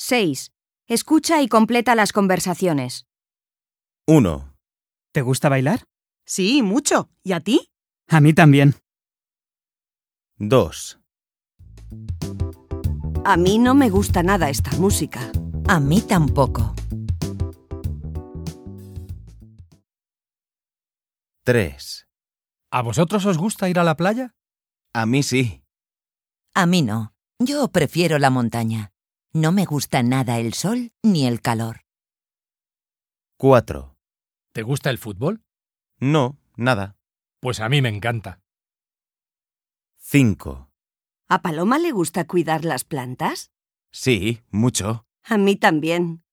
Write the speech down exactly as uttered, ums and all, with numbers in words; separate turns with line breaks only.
seis. Escucha y completa las conversaciones.
uno.
¿Te gusta bailar?
Sí, mucho. ¿Y a ti?
A mí también.
dos.
A mí no me gusta nada esta música.
A mí tampoco.
tres.
¿A vosotros os gusta ir a la playa?
A mí sí.
A mí no. Yo prefiero la montaña. No me gusta nada el sol ni el calor.
cuatro.
¿Te gusta el fútbol?
No, nada.
Pues a mí me encanta.
cinco.
¿A Paloma le gusta cuidar las plantas?
Sí, mucho.
A mí también.